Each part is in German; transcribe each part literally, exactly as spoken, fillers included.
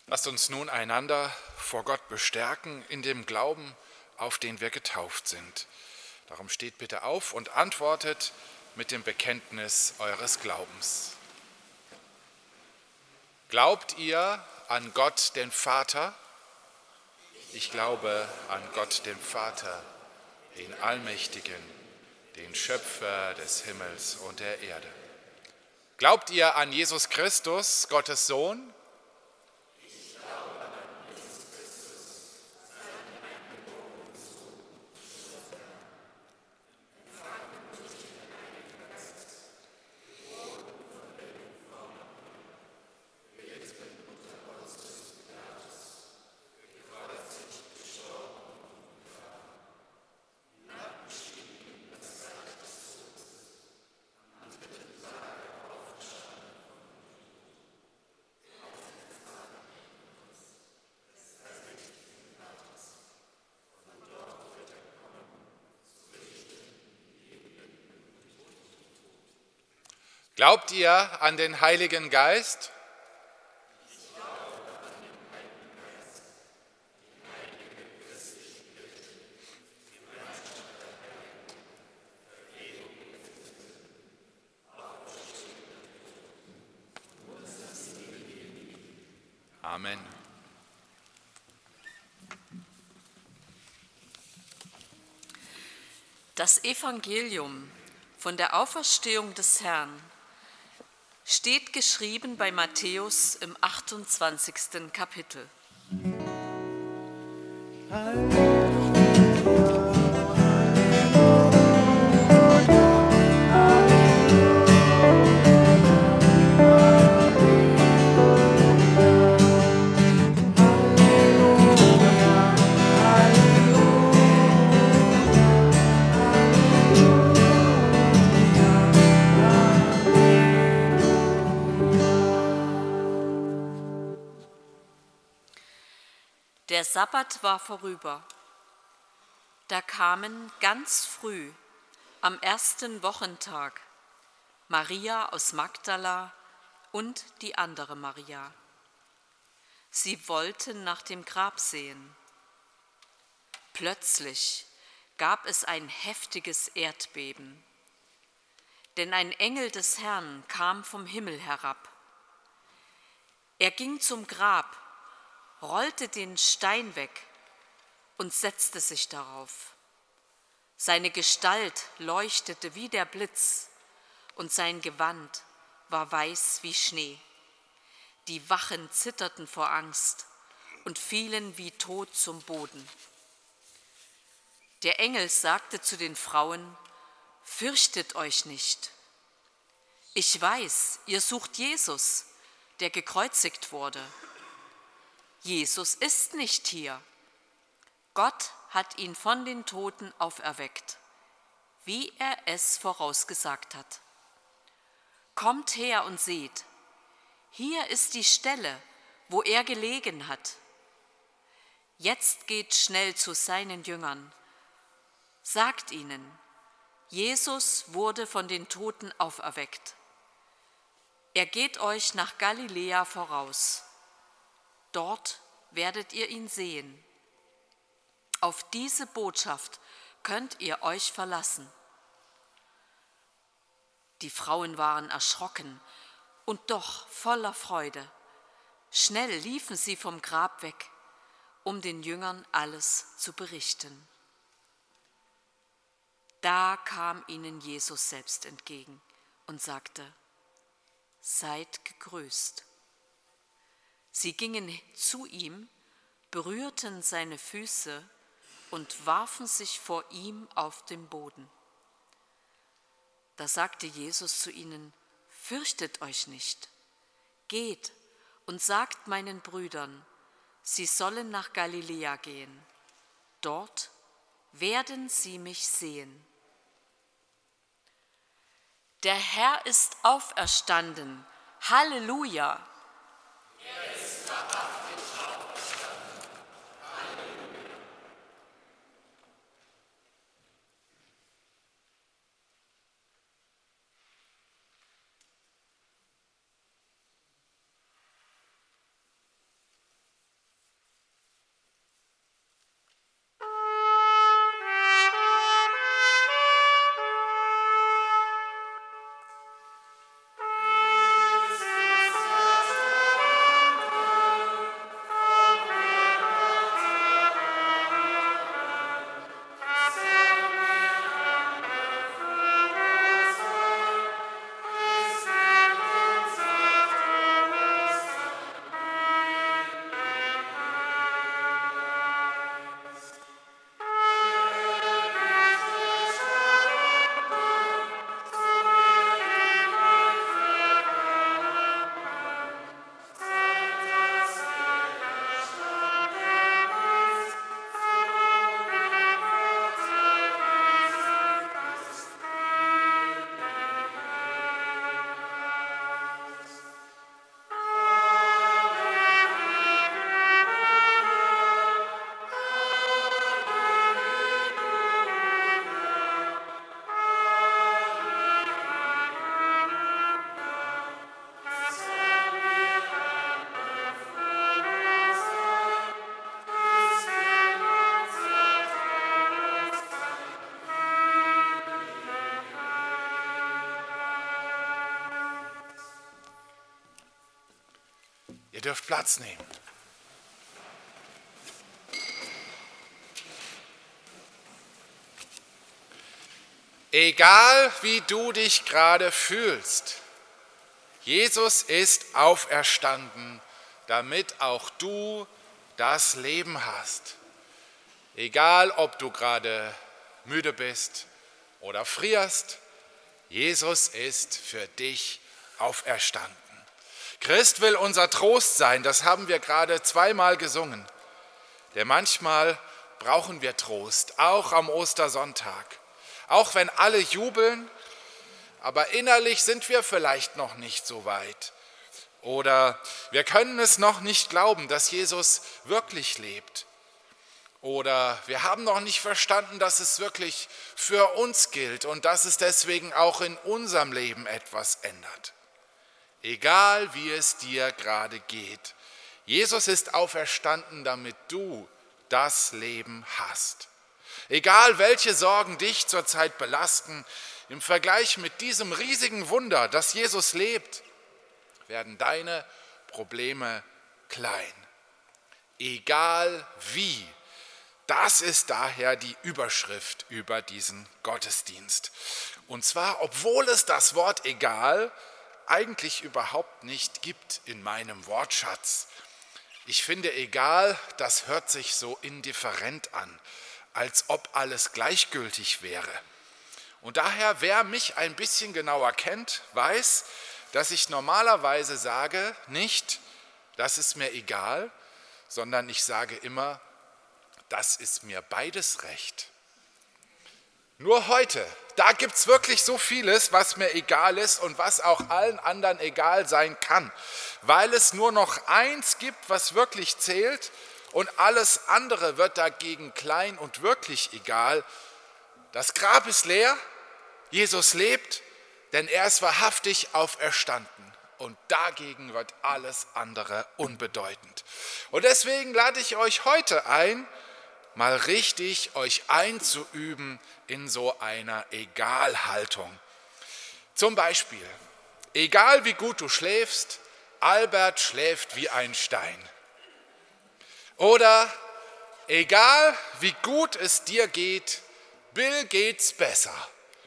Lasst uns nun einander vor Gott bestärken in dem Glauben, auf den wir getauft sind. Darum steht bitte auf und antwortet mit dem Bekenntnis eures Glaubens. Glaubt ihr an Gott, den Vater? Ich glaube an Gott, den Vater, den Allmächtigen, den Schöpfer des Himmels und der Erde. Glaubt ihr an Jesus Christus, Gottes Sohn? Ich glaube an Jesus Christus, seinen eingeborenen Sohn, empfangen durch den Heiligen Geist, geboren von der Jungfrau Maria, gelitten unter Pontius Pilatus, gekreuzigt, gestorben und begraben, hinabgestiegen in das Reich des Todes, am dritten Tage auferstanden von den Toten, aufgefahren in uns, des allmächtigen Vaters, von dort wird er kommen, zu richten die Lebenden und die Toten. Glaubt ihr an den Heiligen Geist? Ich glaube an den Heiligen Geist, die heilige christliche Kirche, die Gemeinschaft der Heiligen, Vergebung der Sünden, Auferstehung der Toten und das ewige Leben. Amen. Das Evangelium von der Auferstehung des Herrn steht geschrieben bei Matthäus im achtundzwanzigsten Kapitel. Der Sabbat war vorüber. Da kamen ganz früh am ersten Wochentag Maria aus Magdala und die andere Maria. Sie wollten nach dem Grab sehen. Plötzlich gab es ein heftiges Erdbeben, denn ein Engel des Herrn kam vom Himmel herab. Er ging zum Grab, rollte den Stein weg und setzte sich darauf. Seine Gestalt leuchtete wie der Blitz und sein Gewand war weiß wie Schnee. Die Wachen zitterten vor Angst und fielen wie tot zum Boden. Der Engel sagte zu den Frauen: Fürchtet euch nicht. Ich weiß, ihr sucht Jesus, der gekreuzigt wurde. Jesus ist nicht hier. Gott hat ihn von den Toten auferweckt, wie er es vorausgesagt hat. Kommt her und seht, hier ist die Stelle, wo er gelegen hat. Jetzt geht schnell zu seinen Jüngern. Sagt ihnen, Jesus wurde von den Toten auferweckt. Er geht euch nach Galiläa voraus. Dort werdet ihr ihn sehen. Auf diese Botschaft könnt ihr euch verlassen. Die Frauen waren erschrocken und doch voller Freude. Schnell liefen sie vom Grab weg, um den Jüngern alles zu berichten. Da kam ihnen Jesus selbst entgegen und sagte: Seid gegrüßt. Sie gingen zu ihm, berührten seine Füße und warfen sich vor ihm auf den Boden. Da sagte Jesus zu ihnen: Fürchtet euch nicht. Geht und sagt meinen Brüdern, sie sollen nach Galiläa gehen. Dort werden sie mich sehen. Der Herr ist auferstanden. Halleluja! Er ist wahrhaftig auferstanden. Halleluja. dürft Platz nehmen. Egal wie du dich gerade fühlst, Jesus ist auferstanden, damit auch du das Leben hast. Egal, ob du gerade müde bist oder frierst, Jesus ist für dich auferstanden. Christ will unser Trost sein, das haben wir gerade zweimal gesungen. Denn manchmal brauchen wir Trost, auch am Ostersonntag. Auch wenn alle jubeln, aber innerlich sind wir vielleicht noch nicht so weit. Oder wir können es noch nicht glauben, dass Jesus wirklich lebt. Oder wir haben noch nicht verstanden, dass es wirklich für uns gilt und dass es deswegen auch in unserem Leben etwas ändert. Egal wie es dir gerade geht, Jesus ist auferstanden, damit du das Leben hast. Egal welche Sorgen dich zurzeit belasten, im Vergleich mit diesem riesigen Wunder, dass Jesus lebt, werden deine Probleme klein. Egal wie. Das ist daher die Überschrift über diesen Gottesdienst. Und zwar, obwohl es das Wort egal eigentlich überhaupt nicht gibt in meinem Wortschatz. Ich finde, egal, das hört sich so indifferent an, als ob alles gleichgültig wäre. Und daher, wer mich ein bisschen genauer kennt, weiß, dass ich normalerweise sage, nicht, das ist mir egal, sondern ich sage immer, das ist mir beides recht. Nur heute, da gibt es wirklich so vieles, was mir egal ist und was auch allen anderen egal sein kann, weil es nur noch eins gibt, was wirklich zählt und alles andere wird dagegen klein und wirklich egal. Das Grab ist leer, Jesus lebt, denn er ist wahrhaftig auferstanden. Und dagegen wird alles andere unbedeutend. Und deswegen lade ich euch heute ein, mal richtig euch einzuüben in so einer Egalhaltung. Zum Beispiel, egal wie gut du schläfst, Albert schläft wie ein Stein. Oder egal wie gut es dir geht, Bill geht's besser.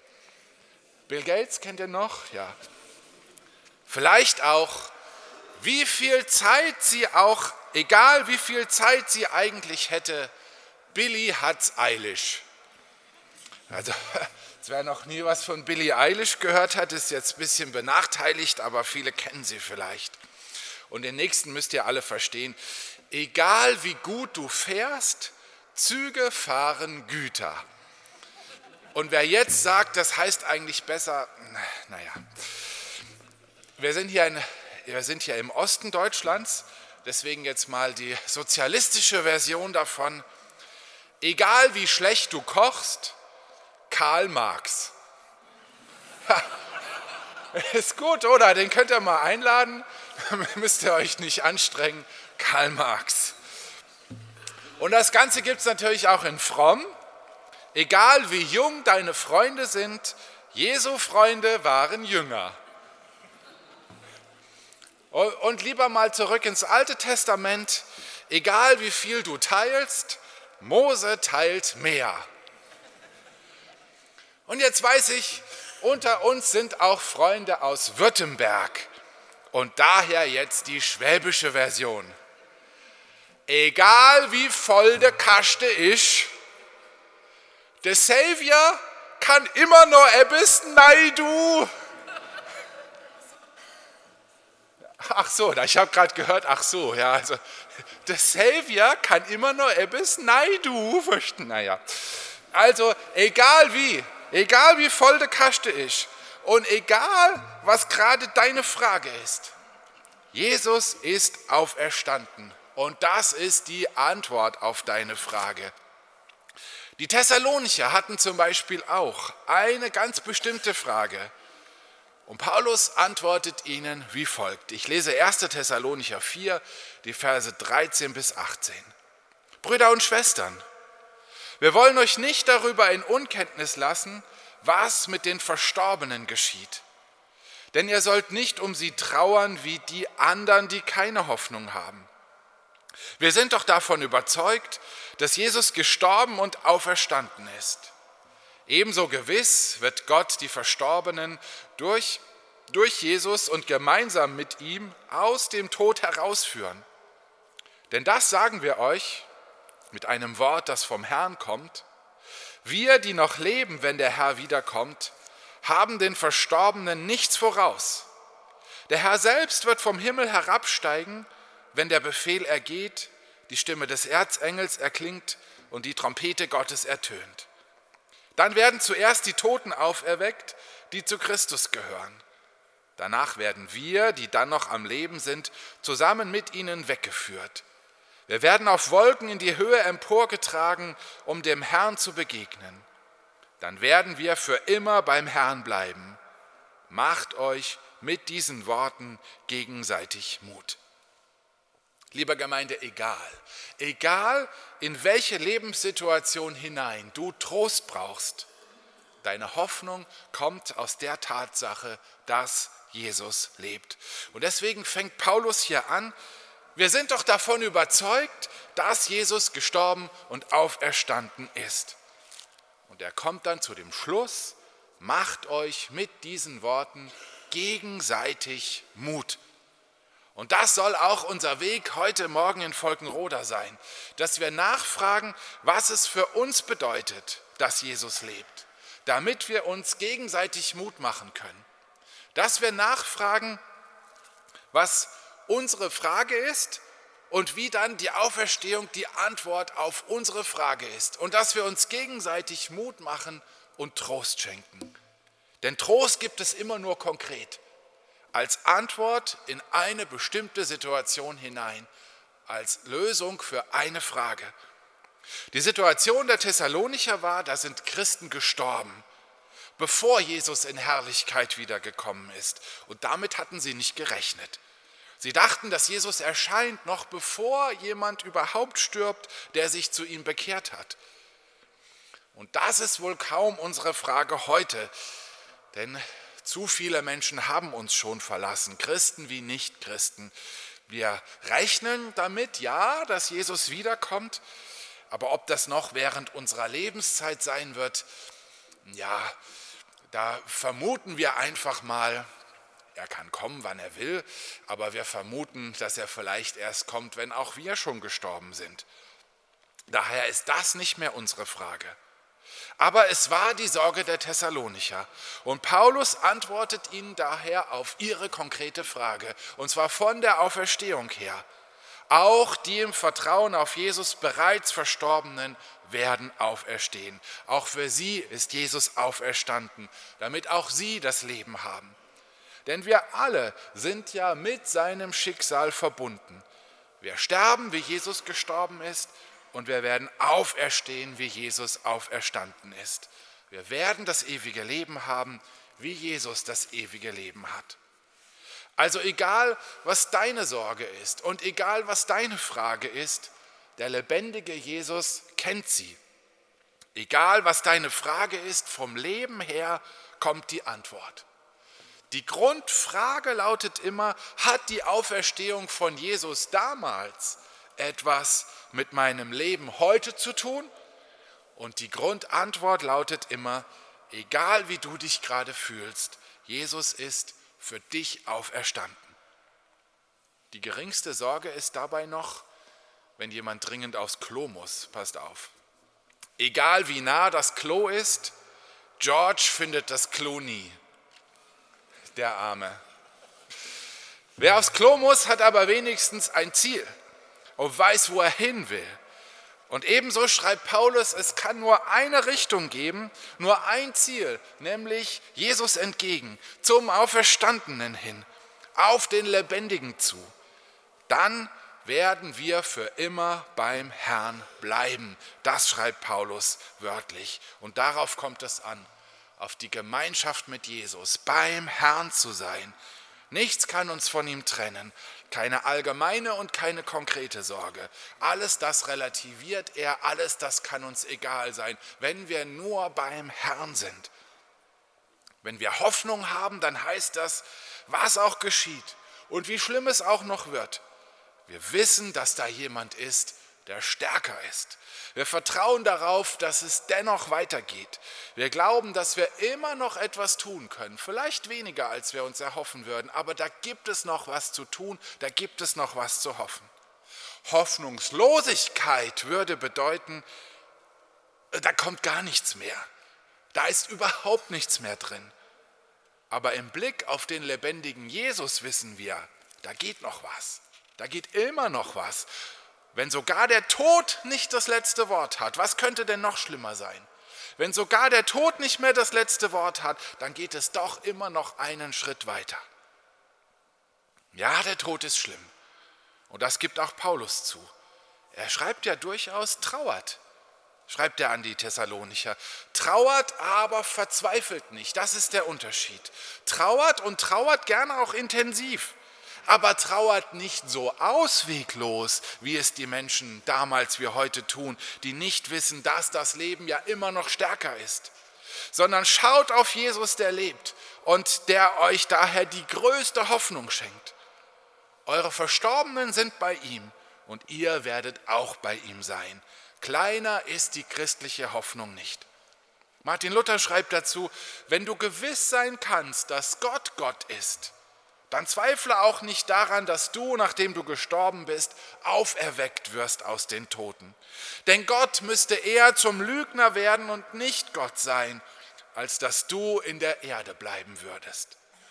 Bill Gates kennt ihr noch? Ja. Vielleicht auch, wie viel Zeit sie auch, egal wie viel Zeit sie eigentlich hätte, Billie hat's eilig. Also, wer noch nie was von Billie Eilish gehört hat, ist jetzt ein bisschen benachteiligt, aber viele kennen sie vielleicht. Und den nächsten müsst ihr alle verstehen. Egal wie gut du fährst, Züge fahren Güter. Und wer jetzt sagt, das heißt eigentlich besser, naja, wir sind hier, in, wir sind hier im Osten Deutschlands, deswegen jetzt mal die sozialistische Version davon. Egal wie schlecht du kochst, Karl Marx. Ha, ist gut, oder? Den könnt ihr mal einladen, müsst ihr euch nicht anstrengen. Karl Marx. Und das Ganze gibt es natürlich auch in fromm. Egal wie jung deine Freunde sind, Jesu Freunde waren Jünger. Und lieber mal zurück ins Alte Testament. Egal wie viel du teilst, Mose teilt mehr. Und jetzt weiß ich, unter uns sind auch Freunde aus Württemberg. Und daher jetzt die schwäbische Version. Egal wie voll der Kaste ist, der Savior kann immer noch etwas, nein du. Ach so, ich habe gerade gehört, ach so, ja, also der Savior kann immer noch etwas, nein du. Naja, also egal wie, egal wie voll der Kaste ist und egal, was gerade deine Frage ist, Jesus ist auferstanden. Und das ist die Antwort auf deine Frage. Die Thessalonicher hatten zum Beispiel auch eine ganz bestimmte Frage. Und Paulus antwortet ihnen wie folgt. Ich lese erster Thessalonicher vier, die Verse dreizehn bis achtzehn. Brüder und Schwestern, wir wollen euch nicht darüber in Unkenntnis lassen, was mit den Verstorbenen geschieht. Denn ihr sollt nicht um sie trauern wie die anderen, die keine Hoffnung haben. Wir sind doch davon überzeugt, dass Jesus gestorben und auferstanden ist. Ebenso gewiss wird Gott die Verstorbenen durch, durch Jesus und gemeinsam mit ihm aus dem Tod herausführen. Denn das sagen wir euch mit einem Wort, das vom Herrn kommt: Wir, die noch leben, wenn der Herr wiederkommt, haben den Verstorbenen nichts voraus. Der Herr selbst wird vom Himmel herabsteigen, wenn der Befehl ergeht, die Stimme des Erzengels erklingt und die Trompete Gottes ertönt. Dann werden zuerst die Toten auferweckt, die zu Christus gehören. Danach werden wir, die dann noch am Leben sind, zusammen mit ihnen weggeführt. Wir werden auf Wolken in die Höhe emporgetragen, um dem Herrn zu begegnen. Dann werden wir für immer beim Herrn bleiben. Macht euch mit diesen Worten gegenseitig Mut. Liebe Gemeinde, egal, egal in welche Lebenssituation hinein du Trost brauchst, deine Hoffnung kommt aus der Tatsache, dass Jesus lebt. Und deswegen fängt Paulus hier an: Wir sind doch davon überzeugt, dass Jesus gestorben und auferstanden ist. Und er kommt dann zu dem Schluss: Macht euch mit diesen Worten gegenseitig Mut. Und das soll auch unser Weg heute Morgen in Volkenroda sein, dass wir nachfragen, was es für uns bedeutet, dass Jesus lebt, damit wir uns gegenseitig Mut machen können. Dass wir nachfragen, was unsere Frage ist und wie dann die Auferstehung die Antwort auf unsere Frage ist. Und dass wir uns gegenseitig Mut machen und Trost schenken. Denn Trost gibt es immer nur konkret, als Antwort in eine bestimmte Situation hinein, als Lösung für eine Frage. Die Situation der Thessalonicher war, da sind Christen gestorben, bevor Jesus in Herrlichkeit wiedergekommen ist. Und damit hatten sie nicht gerechnet. Sie dachten, dass Jesus erscheint, noch bevor jemand überhaupt stirbt, der sich zu ihm bekehrt hat. Und das ist wohl kaum unsere Frage heute, denn zu viele Menschen haben uns schon verlassen, Christen wie Nichtchristen. Wir rechnen damit, ja, dass Jesus wiederkommt, aber ob das noch während unserer Lebenszeit sein wird, ja, da vermuten wir einfach mal, er kann kommen, wann er will, aber wir vermuten, dass er vielleicht erst kommt, wenn auch wir schon gestorben sind. Daher ist das nicht mehr unsere Frage. Aber es war die Sorge der Thessalonicher und Paulus antwortet ihnen daher auf ihre konkrete Frage, und zwar von der Auferstehung her. Auch die im Vertrauen auf Jesus bereits Verstorbenen werden auferstehen. Auch für sie ist Jesus auferstanden, damit auch sie das Leben haben. Denn wir alle sind ja mit seinem Schicksal verbunden. Wir sterben, wie Jesus gestorben ist, und wir werden auferstehen, wie Jesus auferstanden ist. Wir werden das ewige Leben haben, wie Jesus das ewige Leben hat. Also egal, was deine Sorge ist und egal, was deine Frage ist, der lebendige Jesus kennt sie. Egal, was deine Frage ist, vom Leben her kommt die Antwort. Die Grundfrage lautet immer: Hat die Auferstehung von Jesus damals etwas mit meinem Leben heute zu tun? Und die Grundantwort lautet immer: Egal wie du dich gerade fühlst, Jesus ist für dich auferstanden. Die geringste Sorge ist dabei noch, wenn jemand dringend aufs Klo muss. Passt auf. Egal wie nah das Klo ist, George findet das Klo nie. Der Arme. Wer aufs Klo muss, hat aber wenigstens ein Ziel und weiß, wo er hin will. Und ebenso schreibt Paulus, es kann nur eine Richtung geben, nur ein Ziel, nämlich Jesus entgegen, zum Auferstandenen hin, auf den Lebendigen zu. Dann werden wir für immer beim Herrn bleiben. Das schreibt Paulus wörtlich. Und darauf kommt es an, auf die Gemeinschaft mit Jesus, beim Herrn zu sein. Nichts kann uns von ihm trennen. Keine allgemeine und keine konkrete Sorge. Alles das relativiert er, alles das kann uns egal sein, wenn wir nur beim Herrn sind. Wenn wir Hoffnung haben, dann heißt das, was auch geschieht und wie schlimm es auch noch wird, wir wissen, dass da jemand ist, der stärker ist. Wir vertrauen darauf, dass es dennoch weitergeht. Wir glauben, dass wir immer noch etwas tun können. Vielleicht weniger, als wir uns erhoffen würden, aber da gibt es noch was zu tun, da gibt es noch was zu hoffen. Hoffnungslosigkeit würde bedeuten, da kommt gar nichts mehr. Da ist überhaupt nichts mehr drin. Aber im Blick auf den lebendigen Jesus wissen wir, da geht noch was. Da geht immer noch was. Wenn sogar der Tod nicht das letzte Wort hat, was könnte denn noch schlimmer sein? Wenn sogar der Tod nicht mehr das letzte Wort hat, dann geht es doch immer noch einen Schritt weiter. Ja, der Tod ist schlimm. Und das gibt auch Paulus zu. Er schreibt ja durchaus, trauert, schreibt er an die Thessalonicher. Trauert, aber verzweifelt nicht. Das ist der Unterschied. Trauert und trauert gerne auch intensiv. Aber trauert nicht so ausweglos, wie es die Menschen damals wie heute tun, die nicht wissen, dass das Leben ja immer noch stärker ist. Sondern schaut auf Jesus, der lebt und der euch daher die größte Hoffnung schenkt. Eure Verstorbenen sind bei ihm und ihr werdet auch bei ihm sein. Kleiner ist die christliche Hoffnung nicht. Martin Luther schreibt dazu, wenn du gewiss sein kannst, dass Gott Gott ist, dann zweifle auch nicht daran, dass du, nachdem du gestorben bist, auferweckt wirst aus den Toten. Denn Gott müsste eher zum Lügner werden und nicht Gott sein, als dass du in der Erde bleiben würdest.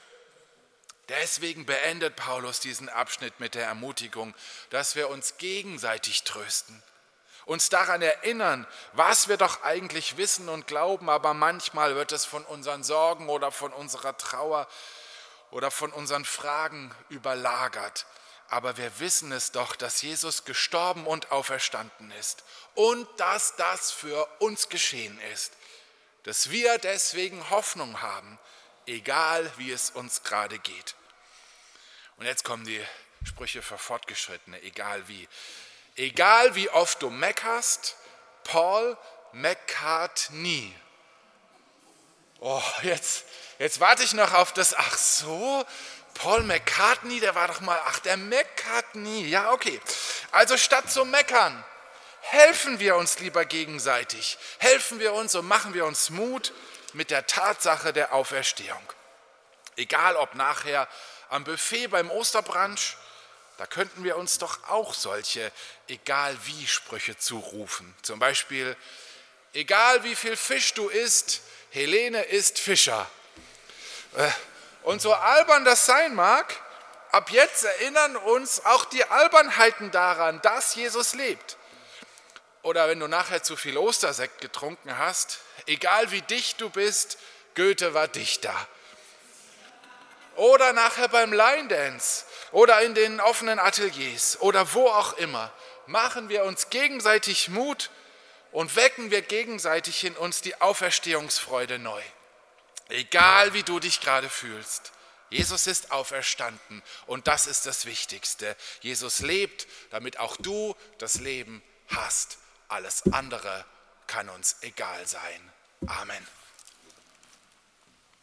Deswegen beendet Paulus diesen Abschnitt mit der Ermutigung, dass wir uns gegenseitig trösten, uns daran erinnern, was wir doch eigentlich wissen und glauben, aber manchmal wird es von unseren Sorgen oder von unserer Trauer oder von unseren Fragen überlagert. Aber wir wissen es doch, dass Jesus gestorben und auferstanden ist und dass das für uns geschehen ist, dass wir deswegen Hoffnung haben, egal wie es uns gerade geht. Und jetzt kommen die Sprüche für Fortgeschrittene, egal wie. Egal wie oft du meckerst, Paul meckert nie. Oh, jetzt, jetzt warte ich noch auf das, ach so, Paul McCartney, der war doch mal, ach, der McCartney, ja, okay. Also statt zu meckern, helfen wir uns lieber gegenseitig, helfen wir uns und machen wir uns Mut mit der Tatsache der Auferstehung. Egal ob nachher am Buffet beim Osterbrunch, da könnten wir uns doch auch solche Egal-wie-Sprüche zurufen. Zum Beispiel, egal wie viel Fisch du isst, Helene ist Fischer. Und so albern das sein mag, ab jetzt erinnern uns auch die Albernheiten daran, dass Jesus lebt. Oder wenn du nachher zu viel Ostersekt getrunken hast, egal wie dicht du bist, Goethe war Dichter. Oder nachher beim Line Dance oder in den offenen Ateliers oder wo auch immer, machen wir uns gegenseitig Mut und wecken wir gegenseitig in uns die Auferstehungsfreude neu. Egal wie du dich gerade fühlst, Jesus ist auferstanden und das ist das Wichtigste. Jesus lebt, damit auch du das Leben hast. Alles andere kann uns egal sein. Amen.